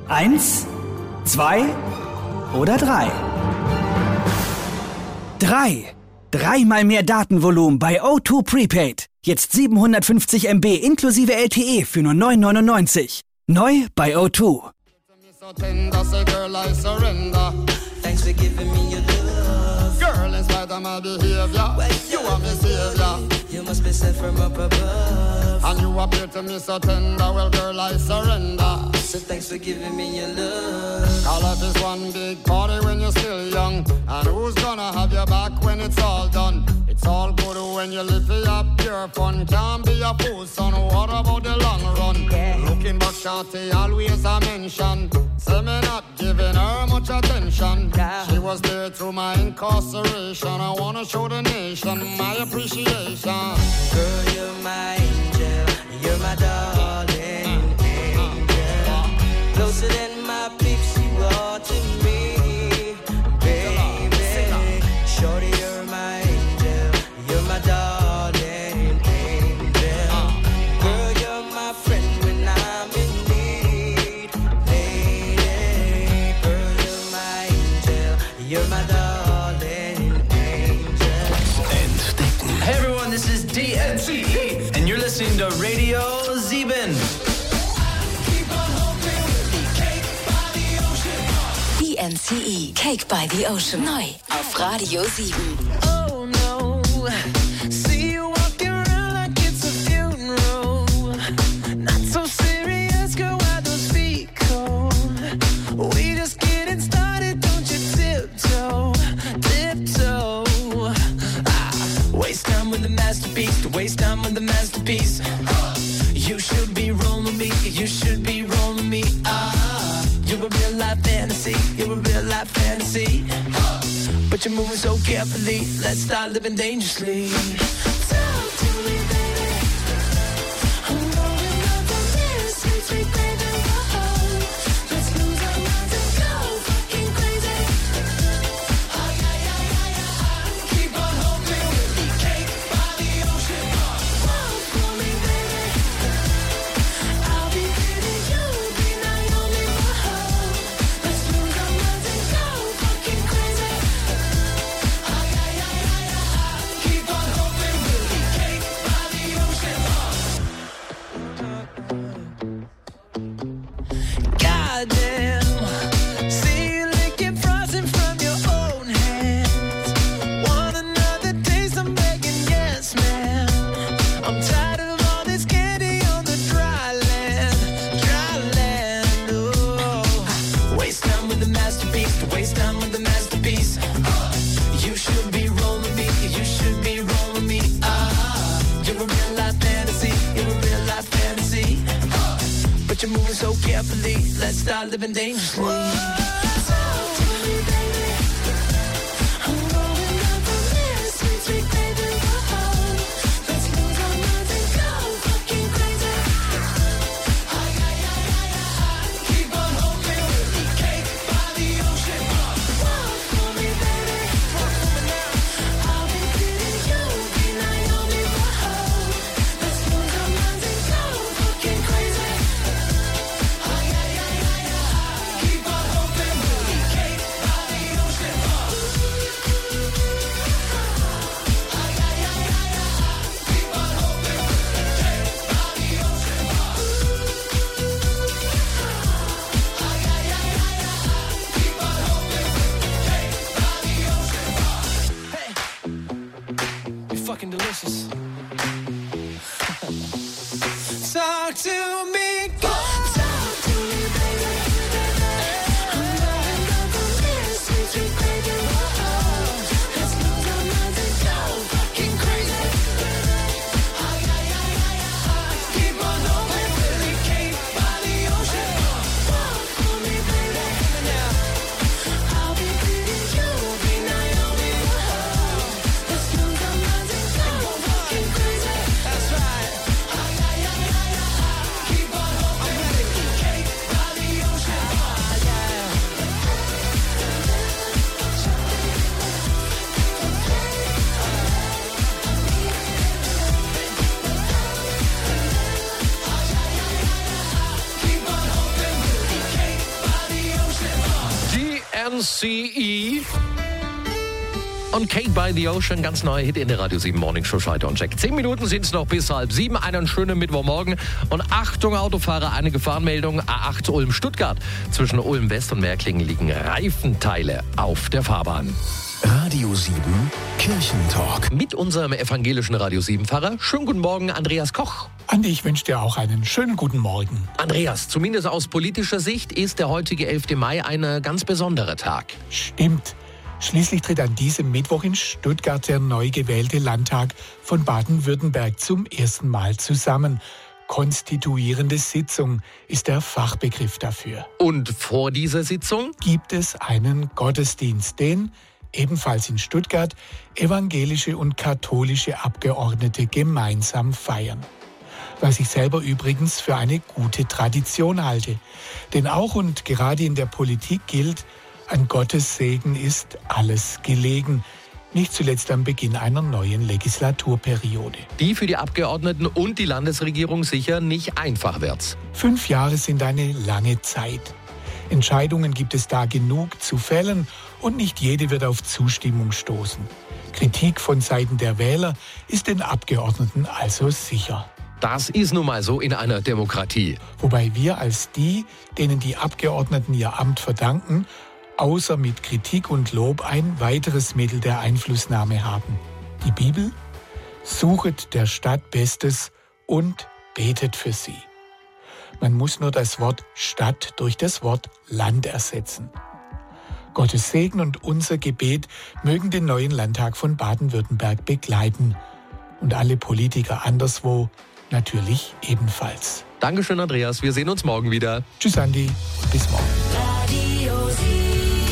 1, 2 oder 3? 3. Dreimal mehr Datenvolumen bei O2 Prepaid. Jetzt 750 MB inklusive LTE für nur 9,99. Neu bei O2. Thanks for giving me your love. Girl, in spite of my behavior, you are my savior. You must be sent from up above. And you appear to me so tender. Well, girl, I surrender. So thanks for giving me your love. Call life is one big party when you're still young. And who's gonna have your back when it's all done? It's all good when you live it up, pure fun. Can't be a fool, son. What about the long run? Yeah. Looking back, shawty, always I mention. Say me not giving her much attention. Yeah. She was there through my incarceration. I wanna show the nation my appreciation. Girl, you're my angel. You're my darling angel. Closer than my peeps, you are to me, baby. Shorty, you're my angel. You're my darling angel. Girl, you're my friend when I'm in need, lady. Girl, you're my angel. You're my darling angel. Hey everyone, this is DNCE, and you're listening to Radio 7. DNCE, Cake by the Ocean. Neu auf Radio 7. Oh no, see you walking around like it's a funeral. Not so serious, girl, why those feet cold? We just getting started, don't you tiptoe, tiptoe. Waste time with the masterpiece, to waste time with the masterpiece. You should be rolling me, you should be rolling me. You're a real life fantasy, you're a real life fantasy. But you're moving so carefully, let's start living dangerously. Talk to me, baby. I'm rolling up on this sweet, sweet baby. Whoa. Let's lose our minds and go fucking crazy. Ay, ay, ay, ay, ay. Keep on hoping we'll be cake by the ocean. Walk for me, baby. I'll be pretty, you'll be Naomi. Whoa. Let's lose our minds and go fucking crazy. Ay, ay, ay, ay, ay. Keep on hoping we'll be cake by the ocean. Goddamn, see you licking frosting from your own hands. Want another taste? I'm begging, yes, man. I'm tired of all this candy on the dry land, oh. Waste time with the masterpiece, to waste time with the masterpiece. You should be rolling me, you should be rolling me. You're a real life fantasy, you're a real life fantasy. But you're moving so carefully, let's start living dangerously. Talk to me, baby. I'm rolling up on this sweet, sweet baby. Whoa. Let's lose our minds and go fucking crazy. Ay, ay, ay, ay, ay. Keep on hoping we'll be cake by the ocean. Walk for me, baby. Walk for me now. I'll be pretty, you'll be Naomi. Whoa. Let's lose our minds and go fucking crazy. Ay, ay, ay, ay, ay. Keep on hoping we'll be cake by the ocean. Ay, ay, ay, ay, ay. Keep on hoping we'll be cake by the ocean. Ay, ay, ay, ay, ay. Keep on hoping we'll be cake by the ocean. Hey, you're fucking delicious. Talk to me, talk to me, baby. I'm rolling up on this sweet, sweet baby. Whoa. Let's lose our minds and go fucking crazy. Ay, ay, ay, ay, ay. Keep on hoping we'll be cake by the ocean. Walk for me, baby. I'll be pretty, you'll be Naomi. Whoa. Let's lose our minds and go fucking DNCE. Und Cake by the Ocean, ganz neuer Hit in der Radio 7 Morning Show, Schalter und Check. 10 Minuten sind es noch bis 6:30. Einen schönen Mittwochmorgen. Und Achtung Autofahrer, eine Gefahrenmeldung. A8 Ulm-Stuttgart. Zwischen Ulm West und Märklingen liegen Reifenteile auf der Fahrbahn. Radio 7 Kirchentalk. Mit unserem evangelischen Radio 7-Pfarrer. Schönen guten Morgen, Andreas Koch. Andi, ich wünsche dir auch einen schönen guten Morgen. Andreas, zumindest aus politischer Sicht ist der heutige 11. Mai ein ganz besonderer Tag. Stimmt. Schließlich tritt an diesem Mittwoch in Stuttgart der neu gewählte Landtag von Baden-Württemberg zum ersten Mal zusammen. Konstituierende Sitzung ist der Fachbegriff dafür. Und vor dieser Sitzung gibt es einen Gottesdienst, den ebenfalls in Stuttgart evangelische und katholische Abgeordnete gemeinsam feiern. Was ich selber übrigens für eine gute Tradition halte. Denn auch und gerade in der Politik gilt, an Gottes Segen ist alles gelegen. Nicht zuletzt am Beginn einer neuen Legislaturperiode. Die für die Abgeordneten und die Landesregierung sicher nicht einfach wird. 5 Jahre sind eine lange Zeit. Entscheidungen gibt es da genug zu fällen und nicht jede wird auf Zustimmung stoßen. Kritik von Seiten der Wähler ist den Abgeordneten also sicher. Das ist nun mal so in einer Demokratie. Wobei wir als die, denen die Abgeordneten ihr Amt verdanken, außer mit Kritik und Lob ein weiteres Mittel der Einflussnahme haben. Die Bibel: Suchet der Stadt Bestes und betet für sie. Man muss nur das Wort Stadt durch das Wort Land ersetzen. Gottes Segen und unser Gebet mögen den neuen Landtag von Baden-Württemberg begleiten. Und alle Politiker anderswo natürlich ebenfalls. Dankeschön, Andreas. Wir sehen uns morgen wieder. Tschüss, Andi. Bis morgen. Radio 7.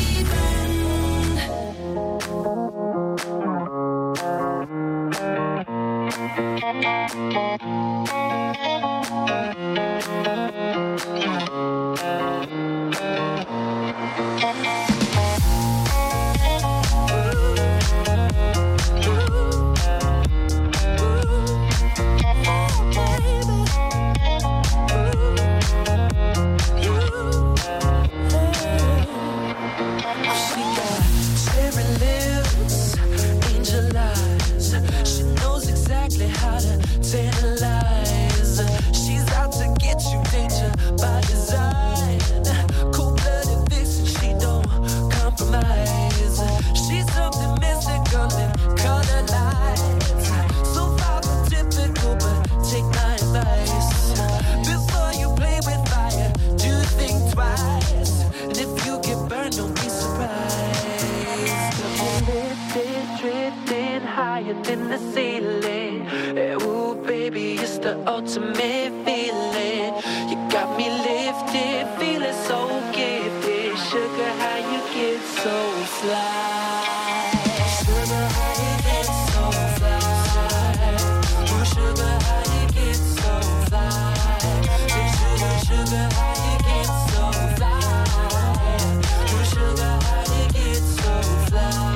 In the ceiling, ooh baby, it's the ultimate feeling. You got me lifted, feeling so gifted. Sugar, how you get so fly? Sugar, how you get so fly? Ooh, sugar, how you get so fly? Sugar, sugar, how you get so fly? Ooh, sugar, how you get so fly?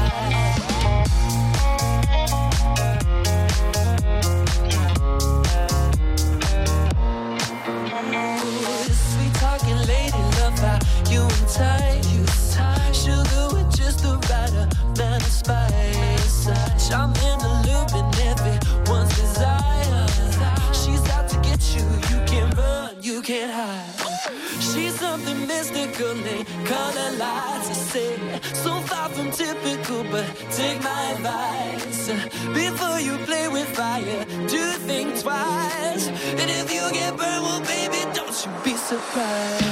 You and tight, sugar with just the right amount of spice. Charming, alluming everyone's desire. She's out to get you, you can't run, you can't hide. She's something mystical, they call her lights. I say, so far from typical, but take my advice. Before you play with fire, do think twice. And if you get burned, well baby, don't you be surprised.